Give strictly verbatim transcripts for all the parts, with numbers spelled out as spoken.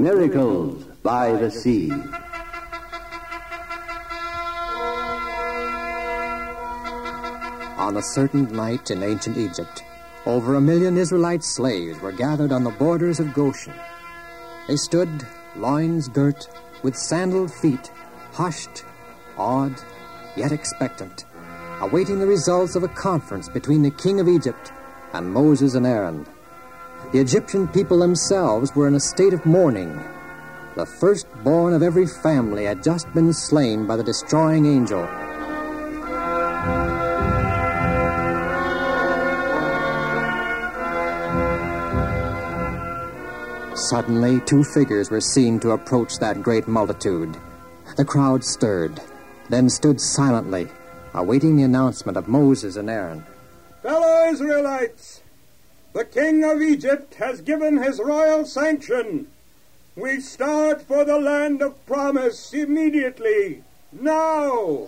Miracles by the Sea. On a certain night in ancient Egypt, over a million Israelite slaves were gathered on the borders of Goshen. They stood, loins girt, with sandaled feet, hushed, awed, yet expectant, awaiting the results of a conference between the king of Egypt and Moses and Aaron. The Egyptian people themselves were in a state of mourning. The firstborn of every family had just been slain by the destroying angel. Suddenly, two figures were seen to approach that great multitude. The crowd stirred, then stood silently, awaiting the announcement of Moses and Aaron. Fellow Israelites, the king of Egypt has given his royal sanction. We start for the land of promise immediately, now.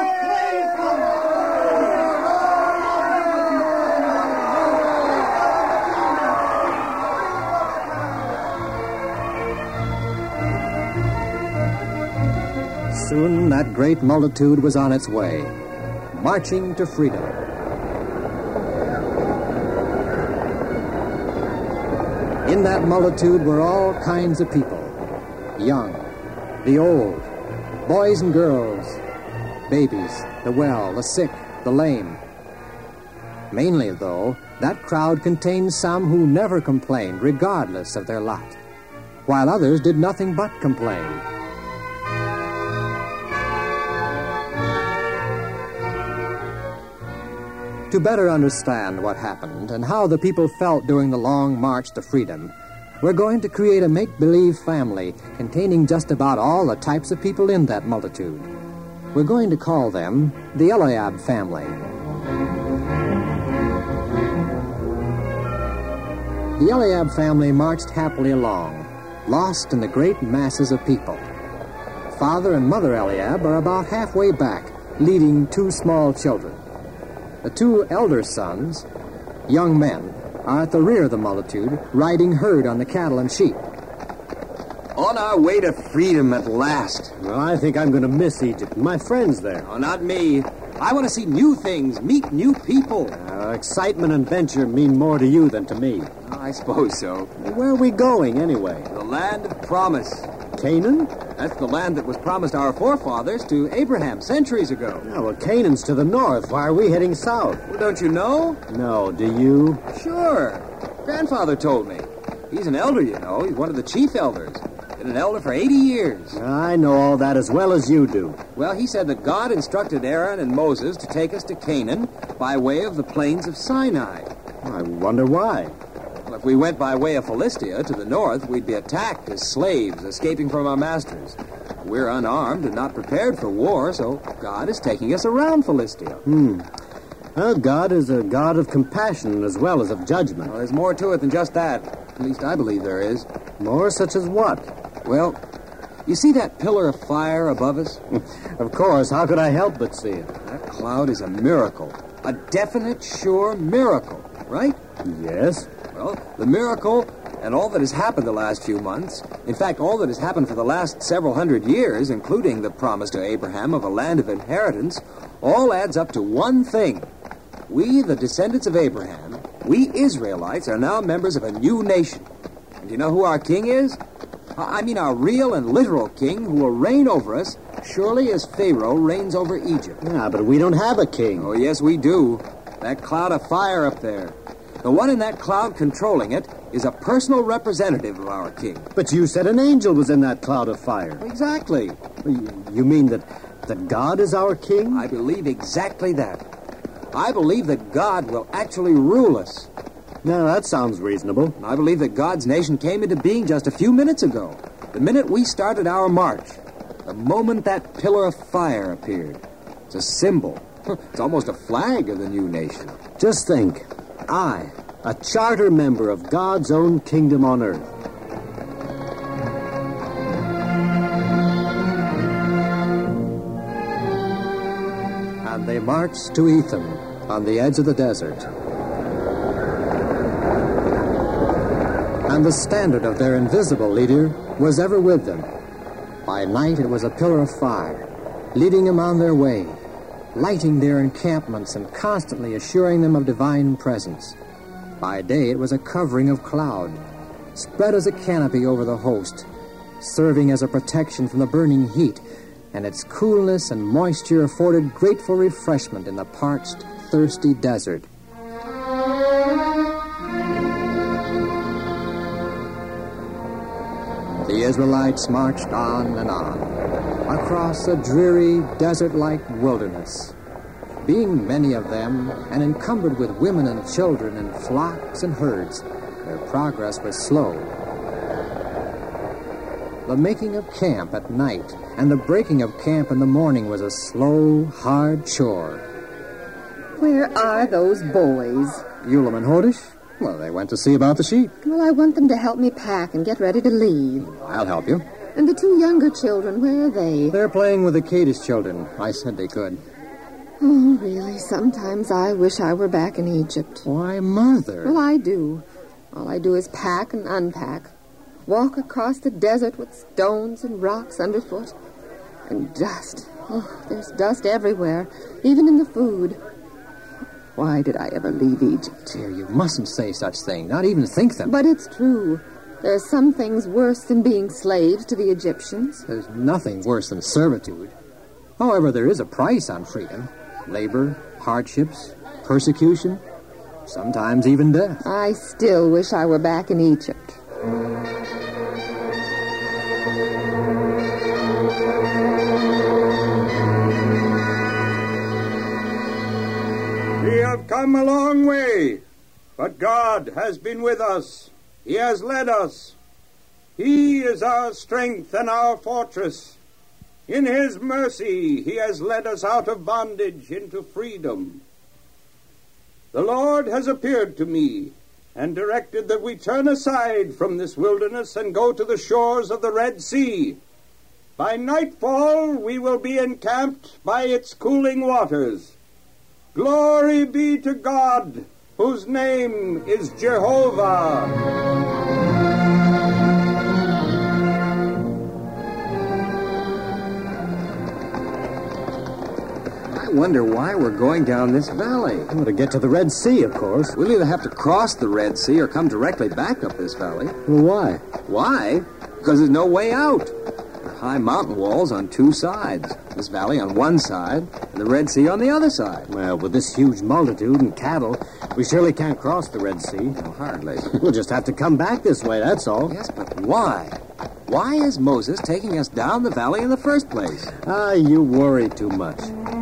Soon that great multitude was on its way, marching to freedom. In that multitude were all kinds of people, young, the old, boys and girls, babies, the well, the sick, the lame. Mainly, though, that crowd contained some who never complained, regardless of their lot, while others did nothing but complain. To better understand what happened and how the people felt during the long march to freedom, we're going to create a make-believe family containing just about all the types of people in that multitude. We're going to call them the Eliab family. The Eliab family marched happily along, lost in the great masses of people. Father and Mother Eliab are about halfway back, leading two small children. The two elder sons, young men, are at the rear of the multitude, riding herd on the cattle and sheep. On our way to freedom at last. Well, I think I'm going to miss Egypt. My friends there. Oh, not me. I want to see new things, meet new people. Uh, excitement and venture mean more to you than to me. Oh, I suppose so. Where are we going, anyway? The land of promise. Canaan? That's the land that was promised our forefathers to Abraham centuries ago. Oh, well, Canaan's to the north. Why are we heading south? Well, don't you know? No, do you? Sure. Grandfather told me. He's an elder, you know. He's one of the chief elders. Been an elder for eighty years. I know all that as well as you do. Well, he said that God instructed Aaron and Moses to take us to Canaan by way of the plains of Sinai. I wonder why. Well, if we went by way of Philistia to the north, we'd be attacked as slaves escaping from our masters. We're unarmed and not prepared for war, so God is taking us around Philistia. Hmm. Well, God is a God of compassion as well as of judgment. Well, there's more to it than just that. At least I believe there is. More such as what? Well, you see that pillar of fire above us? Of course. How could I help but see it? That cloud is a miracle. A definite, sure miracle, right? Yes. Well, the miracle and all that has happened the last few months, in fact, all that has happened for the last several hundred years, including the promise to Abraham of a land of inheritance, all adds up to one thing. We, the descendants of Abraham, we Israelites, are now members of a new nation. And do you know who our king is? I mean our real and literal king who will reign over us, surely as Pharaoh reigns over Egypt. Yeah, but we don't have a king. Oh, yes, we do. That cloud of fire up there. The one in that cloud controlling it is a personal representative of our king. But you said an angel was in that cloud of fire. Exactly. You mean that, that God is our king? I believe exactly that. I believe that God will actually rule us. Now, that sounds reasonable. I believe that God's nation came into being just a few minutes ago. The minute we started our march. The moment that pillar of fire appeared. It's a symbol. It's almost a flag of the new nation. Just think. I, a charter member of God's own kingdom on earth. And they marched to Etham, on the edge of the desert. and the standard of their invisible leader was ever with them. By night it was a pillar of fire, leading them on their way, lighting their encampments and constantly assuring them of divine presence. By day it was a covering of cloud, spread as a canopy over the host, serving as a protection from the burning heat, and its coolness and moisture afforded grateful refreshment in the parched, thirsty desert. The Israelites marched on and on, across a dreary, desert-like wilderness. Being many of them, and encumbered with women and children and flocks and herds, their progress was slow. The making of camp at night and the breaking of camp in the morning was a slow, hard chore. Where are those boys? Ulam and Hodish? Well, they went to see about the sheep. Well, I want them to help me pack and get ready to leave. I'll help you. And the two younger children, where are they? They're playing with the Kadesh children. I said they could. Oh, really? Sometimes I wish I were back in Egypt. Why, Mother? Well, I do. All I do is pack and unpack. Walk across the desert with stones and rocks underfoot. And dust. Oh, there's dust everywhere, even in the food. Why did I ever leave Egypt? Dear, you mustn't say such things, not even think them. But it's true. There are some things worse than being slaves to the Egyptians. There's nothing worse than servitude. However, there is a price on freedom. Labor, hardships, persecution, sometimes even death. I still wish I were back in Egypt. We have come a long way, but God has been with us. He has led us. He is our strength and our fortress. In His mercy, He has led us out of bondage into freedom. The Lord has appeared to me and directed that we turn aside from this wilderness and go to the shores of the Red Sea. By nightfall, we will be encamped by its cooling waters. Glory be to God, whose name is Jehovah. I wonder why we're going down this valley. Well, to get to the Red Sea, of course. We'll either have to cross the Red Sea or come directly back up this valley. Well, why? Why? Because there's no way out. There are high mountain walls on two sides. This valley on one side, and the Red Sea on the other side. Well, with this huge multitude and cattle, we surely can't cross the Red Sea. No, hardly. We'll just have to come back this way, that's all. Yes, but why? Why is Moses taking us down the valley in the first place? Ah, you worry too much.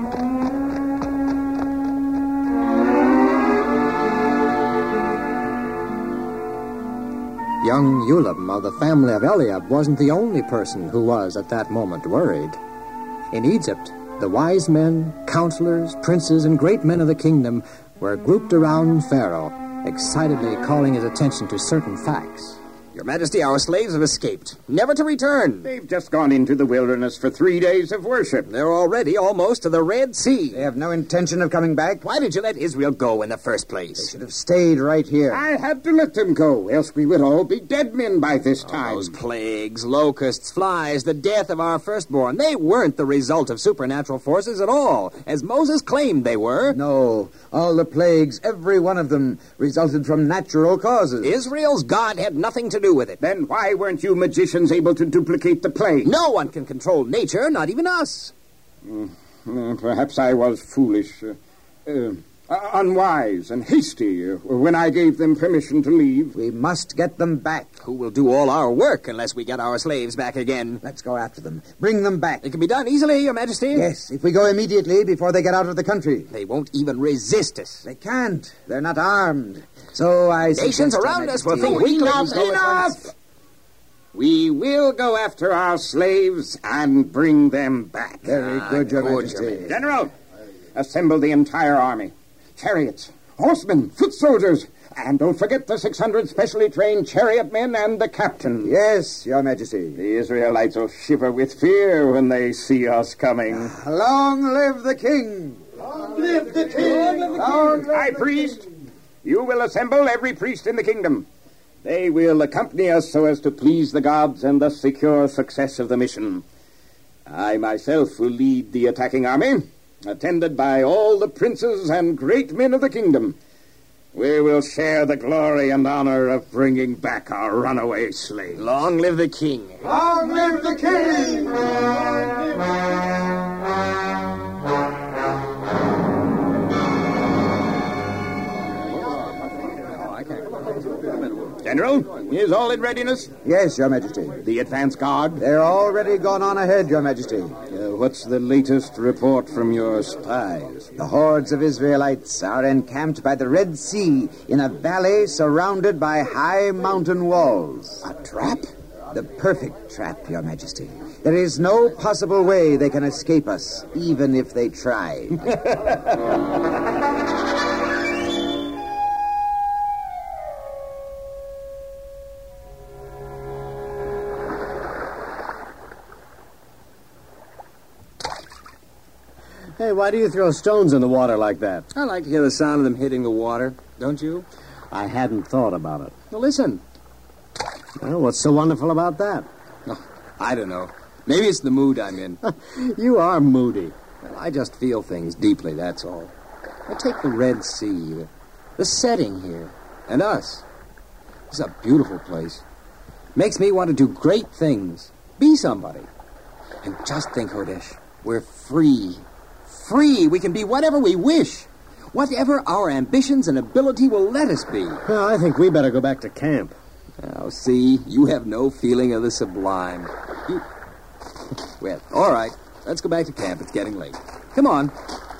Young Ulam of the family of Eliab wasn't the only person who was at that moment worried. In Egypt, the wise men, counselors, princes, and great men of the kingdom were grouped around Pharaoh, excitedly calling his attention to certain facts. Your Majesty, our slaves have escaped, never to return. They've just gone into the wilderness for three days of worship. They're already almost to the Red Sea. They have no intention of coming back. Why did you let Israel go in the first They place? should have stayed right here. I had to let them go, else we would all be dead men by this Oh, time. those plagues, locusts, flies, the death of our firstborn, they weren't the result of supernatural forces at all, as Moses claimed they were. No, all the plagues, every one of them, resulted from natural causes. Israel's God had nothing to do with it. Then why weren't you magicians able to duplicate the plague? No one can control nature, not even us. Uh, perhaps I was foolish, uh, uh, uh, unwise, and hasty uh, when I gave them permission to leave. We must get them back. Who will do all our work unless we get our slaves back again? Let's go after them. Bring them back. It can be done easily, Your Majesty. Yes, if we go immediately before they get out of the country. They won't even resist us. They can't. They're not armed. So I Nations suggest, Your around us will Majesty, think weakly. Enough, go at enough! once. We will go after our slaves and bring them back. Very good, Your good, Majesty. Your Majesty. General, assemble the entire army. Chariots, horsemen, foot soldiers, and don't forget the six hundred specially trained chariot men and the captain. Yes, Your Majesty. The Israelites will shiver with fear when they see us coming. Long live the king! Long live the king! High priest, you will assemble every priest in the kingdom. They will accompany us so as to please the gods and thus secure success of the mission. I myself will lead the attacking army, attended by all the princes and great men of the kingdom. We will share the glory and honor of bringing back our runaway slaves. Long live the king. Long live the king! General, is all in readiness? Yes, Your Majesty. The advance guard? They're already gone on ahead, Your Majesty. Uh, what's the latest report from your spies? The hordes of Israelites are encamped by the Red Sea in a valley surrounded by high mountain walls. A trap? The perfect trap, Your Majesty. There is no possible way they can escape us, even if they tried. Hey, why do you throw stones in the water like that? I like to hear the sound of them hitting the water, don't you? I hadn't thought about it. Well, listen. Well, what's so wonderful about that? Oh, I don't know. Maybe it's the mood I'm in. You are moody. Well, I just feel things deeply, that's all. I take the Red Sea, the, the setting here, and us. It's a beautiful place. Makes me want to do great things. Be somebody. And just think, Hodesh, we're free. Free. We can be whatever we wish. Whatever our ambitions and ability will let us be. Well, I think we better go back to camp. Now, see, you have no feeling of the sublime. You... Well, all right. Let's go back to camp. It's getting late. Come on.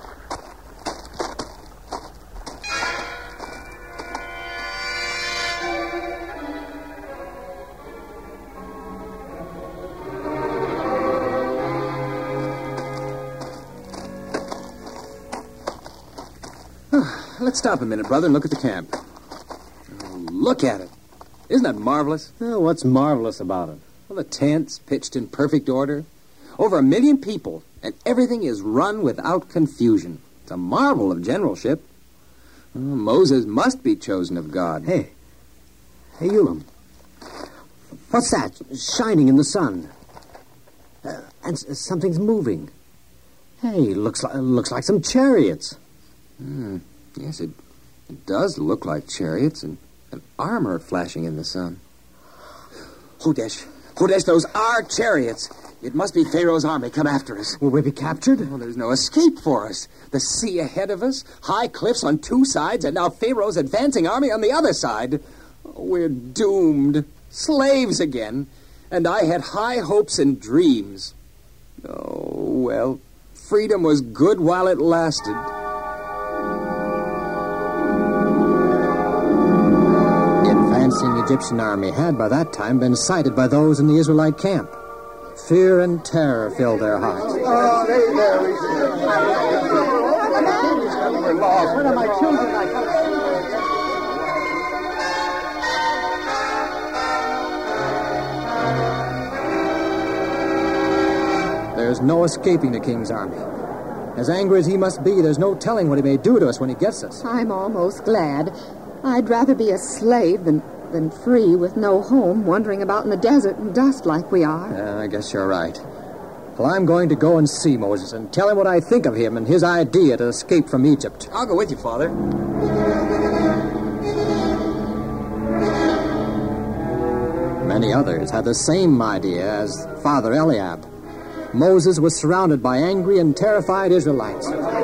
Let's stop a minute, brother, and look at the camp. Oh, look at it. Isn't that marvelous? Well, what's marvelous about it? Well, the tents pitched in perfect order. Over a million people, and everything is run without confusion. It's a marvel of generalship. Oh, Moses must be chosen of God. Hey. Hey, Ulam. What's that? Shining in the sun. Uh, and s- something's moving. Hey, looks like, looks like some chariots. Hmm. Yes, it, it does look like chariots and, and armor flashing in the sun. Hodesh, Hodesh, those are chariots. It must be Pharaoh's army come after us. Will we be captured? Well, there's no escape for us. The sea ahead of us, high cliffs on two sides, and now Pharaoh's advancing army on the other side. Oh, we're doomed. Slaves again. And I had high hopes and dreams. Oh, well, freedom was good while it lasted. The advancing Egyptian army had by that time been sighted by those in the Israelite camp. Fear and terror filled their hearts. Oh, there, there. We're lost. Where are my children? There's no escaping the king's army. As angry as he must be, there's no telling what he may do to us when he gets us. I'm almost glad. I'd rather be a slave than, than free with no home, wandering about in the desert and dust like we are. Yeah, I guess you're right. Well, I'm going to go and see Moses and tell him what I think of him and his idea to escape from Egypt. I'll go with you, Father. Many others had the same idea as Father Eliab. Moses was surrounded by angry and terrified Israelites.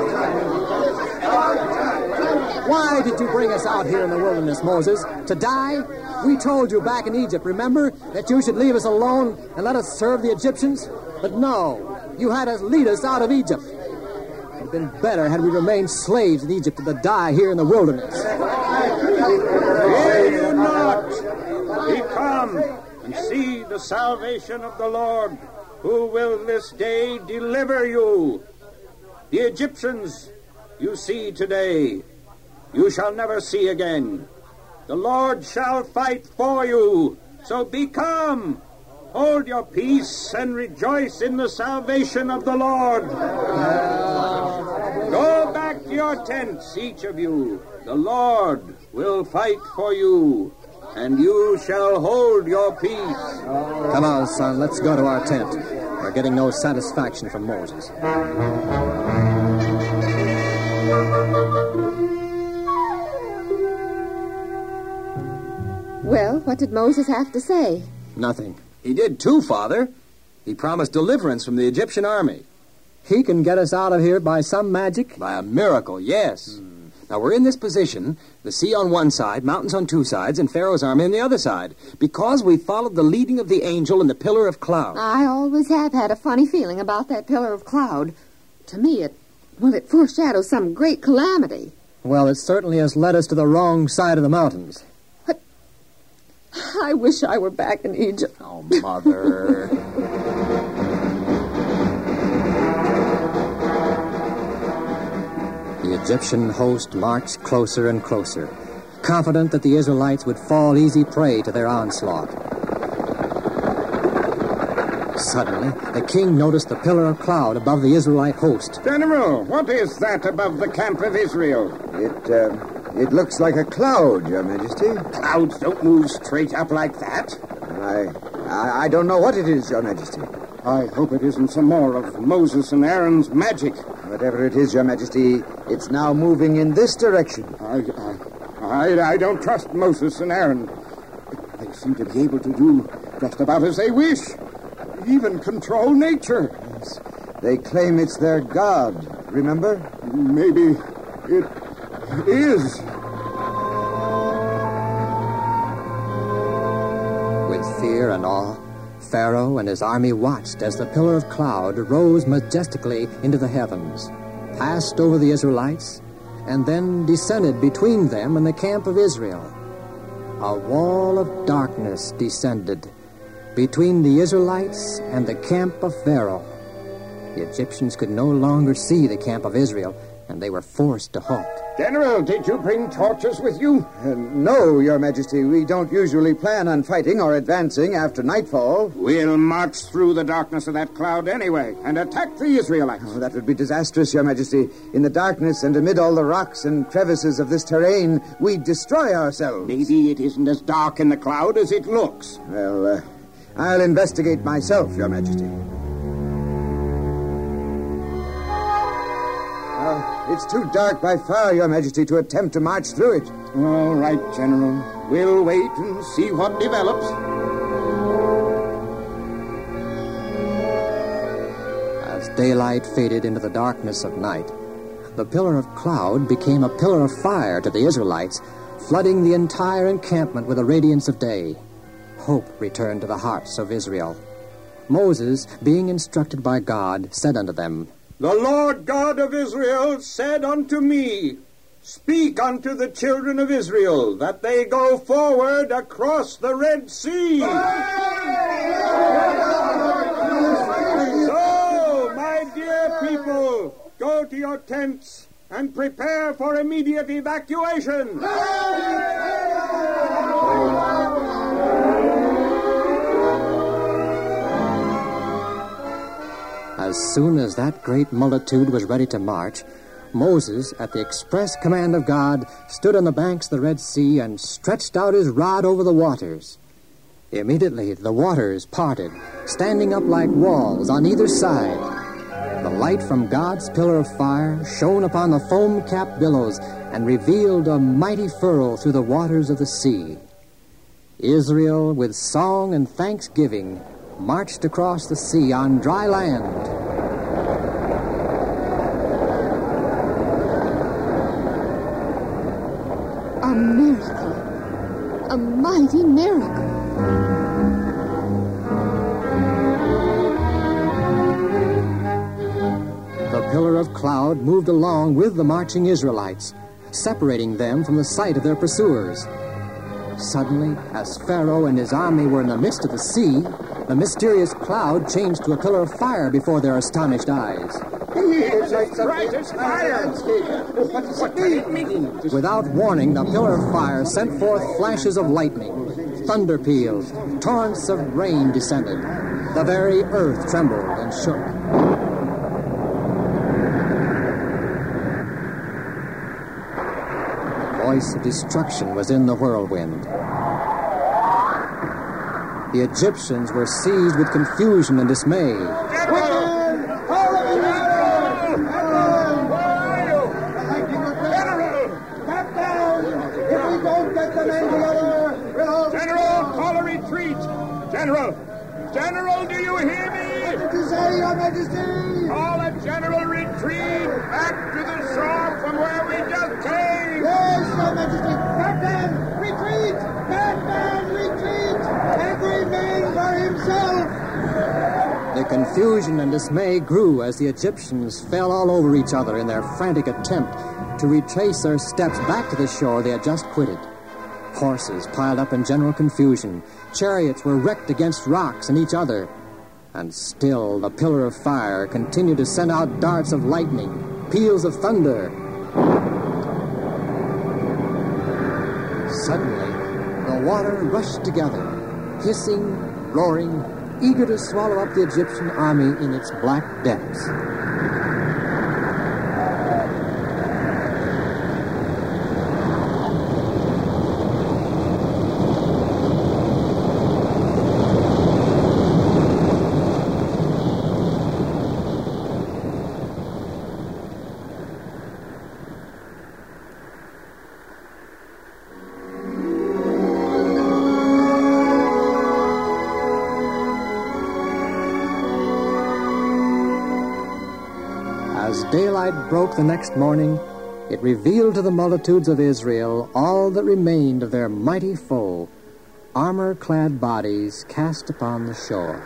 Why did you bring us out here in the wilderness, Moses? To die? We told you back in Egypt, remember, that you should leave us alone and let us serve the Egyptians? But no, you had us lead us out of Egypt. It would have been better had we remained slaves in Egypt than to die here in the wilderness. Hear you not? Be come and see the salvation of the Lord, who will this day deliver you. The Egyptians you see today, you shall never see again. The Lord shall fight for you, so be calm. Hold your peace and rejoice in the salvation of the Lord. Go back to your tents, each of you. The Lord will fight for you. and you shall hold your peace. Come on, son, let's go to our tent. We're getting no satisfaction from Moses. Well, what did Moses have to say? Nothing. He did too, Father. He promised deliverance from the Egyptian army. He can get us out of here by some magic? By a miracle, yes. Hmm. Now, we're in this position, the sea on one side, mountains on two sides, and Pharaoh's army on the other side, because we followed the leading of the angel in the pillar of cloud. I always have had a funny feeling about that pillar of cloud. To me, it, well, it foreshadows some great calamity. Well, it certainly has led us to the wrong side of the mountains. But I wish I were back in Egypt. Oh, Mother. The Egyptian host marched closer and closer, confident that the Israelites would fall easy prey to their onslaught. Suddenly, the king noticed the pillar of cloud above the Israelite host. General, what is that above the camp of Israel? It, uh, it looks like a cloud, Your Majesty. Clouds don't move straight up like that. I, I, I don't know what it is, Your Majesty. I hope it isn't some more of Moses and Aaron's magic. Whatever it is, Your Majesty, it's now moving in this direction. I, I, I, I don't trust Moses and Aaron. They seem to be able to do just about as they wish. Even control nature. Yes. They claim it's their God, remember? Maybe it is. With fear and awe, Pharaoh and his army watched as the pillar of cloud rose majestically into the heavens, passed over the Israelites, and then descended between them and the camp of Israel. A wall of darkness descended between the Israelites and the camp of Pharaoh. The Egyptians could no longer see the camp of Israel, and they were forced to halt. General, did you bring torches with you? Uh, no, Your Majesty. We don't usually plan on fighting or advancing after nightfall. We'll march through the darkness of that cloud anyway and attack the Israelites. Oh, that would be disastrous, Your Majesty. In the darkness and amid all the rocks and crevices of this terrain, we'd destroy ourselves. Maybe it isn't as dark in the cloud as it looks. Well, uh, I'll investigate myself, Your Majesty. Uh, it's too dark by far, Your Majesty, to attempt to march through it. All right, General. We'll wait and see what develops. As daylight faded into the darkness of night, the pillar of cloud became a pillar of fire to the Israelites, flooding the entire encampment with the radiance of day. Hope returned to the hearts of Israel. Moses, being instructed by God, said unto them, The Lord God of Israel said unto me, Speak unto the children of Israel, that they go forward across the Red Sea. So, my dear people, go to your tents and prepare for immediate evacuation. As soon as that great multitude was ready to march, Moses, at the express command of God, stood on the banks of the Red Sea and stretched out his rod over the waters. Immediately the waters parted, standing up like walls on either side. The light from God's pillar of fire shone upon the foam-capped billows and revealed a mighty furrow through the waters of the sea. Israel, with song and thanksgiving, marched across the sea on dry land. A miracle. A mighty miracle. The pillar of cloud moved along with the marching Israelites, separating them from the sight of their pursuers. Suddenly, as Pharaoh and his army were in the midst of the sea, the mysterious cloud changed to a pillar of fire before their astonished eyes. It's like bright as fire. What does it mean? Without warning, the pillar of fire sent forth flashes of lightning, thunder peals, torrents of rain descended. The very earth trembled and shook. The voice of destruction was in the whirlwind. The Egyptians were seized with confusion and dismay. General, call a retreat! General! General, do you hear me? What did you say, Your Majesty? Call a general retreat back to the shore from where we just came! Yes, Your Majesty! Captain, retreat! Batman, retreat! Every man for himself! The confusion and dismay grew as the Egyptians fell all over each other in their frantic attempt to retrace their steps back to the shore they had just quitted. Horses piled up in general confusion. Chariots were wrecked against rocks and each other. And still the pillar of fire continued to send out darts of lightning, peals of thunder. Suddenly, the water rushed together, hissing, roaring, eager to swallow up the Egyptian army in its black depths. As daylight broke the next morning, it revealed to the multitudes of Israel all that remained of their mighty foe, armor-clad bodies cast upon the shore.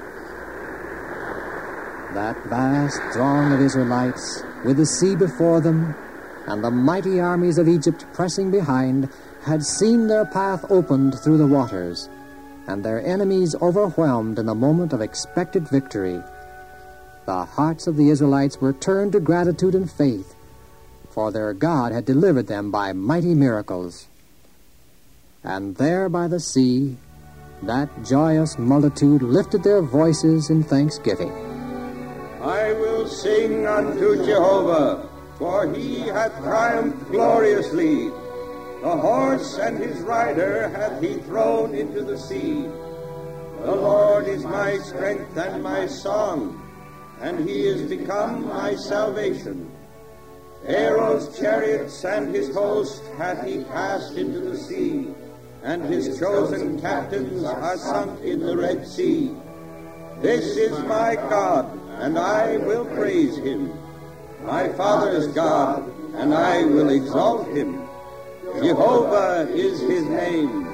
That vast throng of Israelites, with the sea before them, and the mighty armies of Egypt pressing behind, had seen their path opened through the waters, and their enemies overwhelmed in the moment of expected victory. The hearts of the Israelites were turned to gratitude and faith, for their God had delivered them by mighty miracles. And there by the sea, that joyous multitude lifted their voices in thanksgiving. I will sing unto Jehovah, for he hath triumphed gloriously. The horse and his rider hath he thrown into the sea. The Lord is my strength and my song, and he is become my salvation. Pharaoh's chariots and his host hath he cast into the sea, and his chosen captains are sunk in the Red Sea. This is my God, and I will praise him. My father's God, and I will exalt him. Jehovah is his name.